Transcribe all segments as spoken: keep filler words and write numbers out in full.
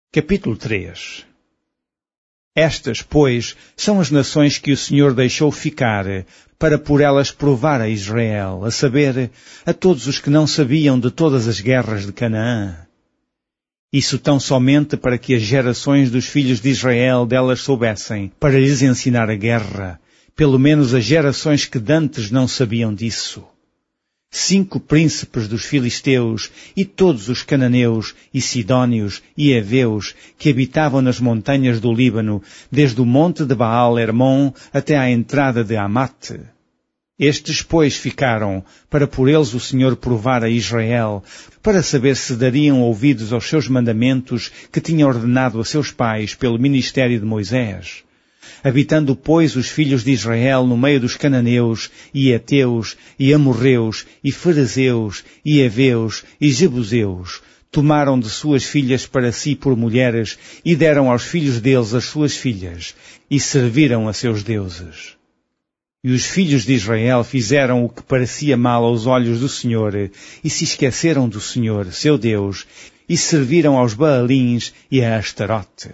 Capítulo três. Estas, pois, são as nações que o Senhor deixou ficar, para por elas provar a Israel, a saber, a todos os que não sabiam de todas as guerras de Canaã. Isso tão somente para que as gerações dos filhos de Israel delas soubessem, para lhes ensinar a guerra, pelo menos as gerações que dantes não sabiam disso. Cinco príncipes dos filisteus e todos os cananeus e sidónios e heveus que habitavam nas montanhas do Líbano, desde o monte de Baal-Hermon até à entrada de Amate. Estes, pois, ficaram, para por eles o Senhor provar a Israel, para saber se dariam ouvidos aos seus mandamentos que tinha ordenado a seus pais pelo ministério de Moisés. Habitando, pois, os filhos de Israel no meio dos cananeus, e heteus, e amorreus, e ferezeus, e heveus, e jebuseus, tomaram de suas filhas para si por mulheres, e deram aos filhos deles as suas filhas, e serviram a seus deuses. E os filhos de Israel fizeram o que parecia mal aos olhos do Senhor, e se esqueceram do Senhor, seu Deus, e serviram aos Baalins e a Astarote.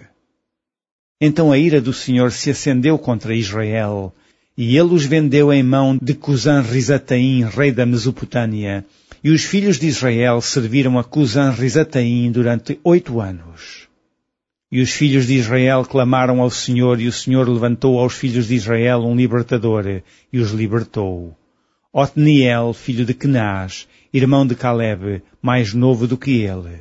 Então a ira do Senhor se acendeu contra Israel, e ele os vendeu em mão de Cusã-Risataim, rei da Mesopotâmia, e os filhos de Israel serviram a Cusã-Risataim durante oito anos. E os filhos de Israel clamaram ao Senhor, e o Senhor levantou aos filhos de Israel um libertador, e os libertou. Otniel, filho de Kenaz, irmão de Caleb, mais novo do que ele.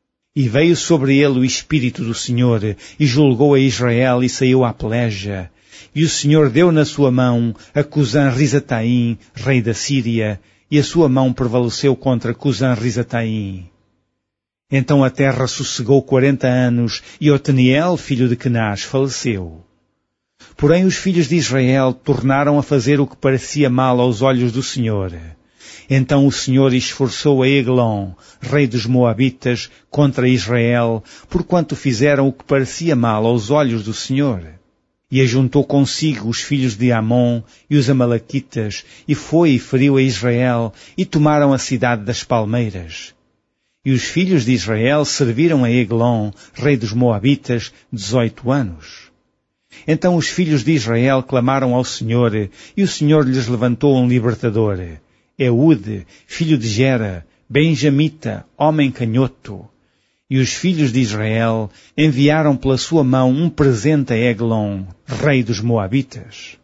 E veio sobre ele o Espírito do Senhor, e julgou a Israel, e saiu à peleja. E o Senhor deu na sua mão a Cusã-Risataim, rei da Síria, e a sua mão prevaleceu contra Cusã-Risataim. Então a terra sossegou quarenta anos, e Otniel, filho de Kenaz, faleceu. Porém os filhos de Israel tornaram a fazer o que parecia mal aos olhos do Senhor. Então o Senhor esforçou a Eglon, rei dos Moabitas, contra Israel, porquanto fizeram o que parecia mal aos olhos do Senhor. E ajuntou consigo os filhos de Amon e os Amalequitas, e foi e feriu a Israel, e tomaram a cidade das palmeiras. E os filhos de Israel serviram a Eglon, rei dos Moabitas, dezoito anos. Então os filhos de Israel clamaram ao Senhor, e o Senhor lhes levantou um libertador, Eude, filho de Gera, benjamita, homem canhoto. E os filhos de Israel enviaram pela sua mão um presente a Eglon, rei dos Moabitas.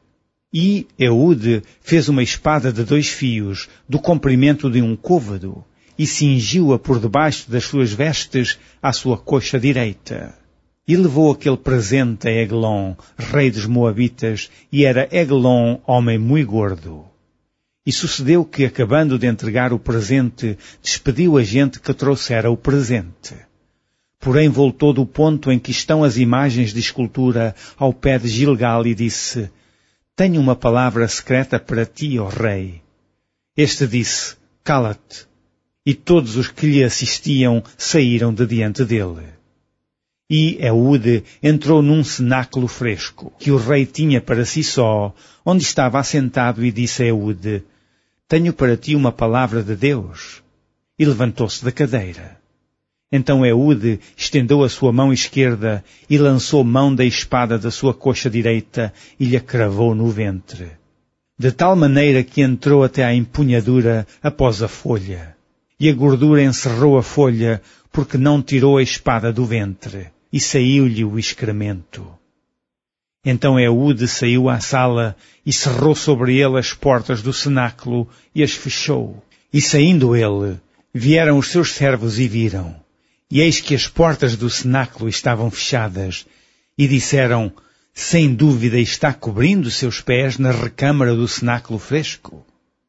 E Eude fez uma espada de dois fios, do comprimento de um côvado, e cingiu-a por debaixo das suas vestes à sua coxa direita. E levou aquele presente a Eglon, rei dos Moabitas, e era Eglon homem muito gordo. E sucedeu que, acabando de entregar o presente, despediu a gente que trouxera o presente. Porém voltou do ponto em que estão as imagens de escultura ao pé de Gilgal e disse, tenho uma palavra secreta para ti, ó rei. Este disse, cala-te. E todos os que lhe assistiam saíram de diante dele. E Eude entrou num cenáculo fresco, que o rei tinha para si só, onde estava assentado, e disse a Eude, tenho para ti uma palavra de Deus. E levantou-se da cadeira. Então Eude estendeu a sua mão esquerda e lançou mão da espada da sua coxa direita e lhe cravou no ventre. De tal maneira que entrou até à empunhadura após a folha. E a gordura encerrou a folha, porque não tirou a espada do ventre, e saiu-lhe o excremento. Então Eude saiu à sala, e cerrou sobre ele as portas do cenáculo, e as fechou. E saindo ele, vieram os seus servos e viram. E eis que as portas do cenáculo estavam fechadas, e disseram, sem dúvida está cobrindo seus pés na recâmara do cenáculo fresco.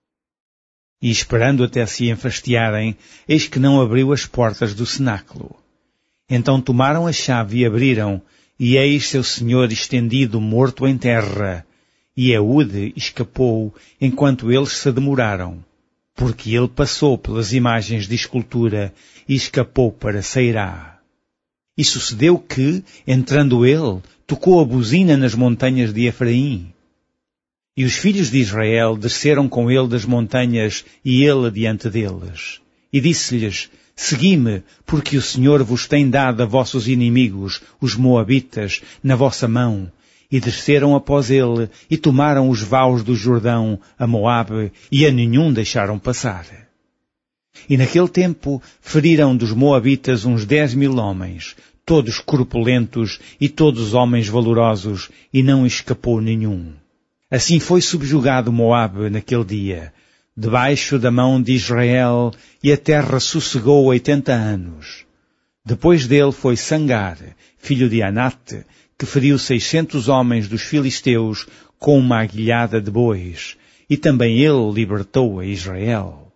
E esperando até se enfastiarem, eis que não abriu as portas do cenáculo. Então tomaram a chave e abriram, e eis seu senhor estendido morto em terra, e Eude escapou enquanto eles se demoraram, porque ele passou pelas imagens de escultura e escapou para Seirá. E sucedeu que, entrando ele, tocou a buzina nas montanhas de Efraim. E os filhos de Israel desceram com ele das montanhas, e ele adiante deles. E disse-lhes, Segui-me, porque o Senhor vos tem dado a vossos inimigos, os moabitas, na vossa mão. E desceram após ele, e tomaram os vaus do Jordão, a Moabe, e a nenhum deixaram passar. E naquele tempo feriram dos moabitas uns dez mil homens, todos corpulentos e todos homens valorosos, e não escapou nenhum. Assim foi subjugado Moabe naquele dia, debaixo da mão de Israel, e a terra sossegou oitenta anos. Depois dele foi Sangar, filho de Anate, que feriu seiscentos homens dos filisteus com uma aguilhada de bois, e também ele libertou a Israel.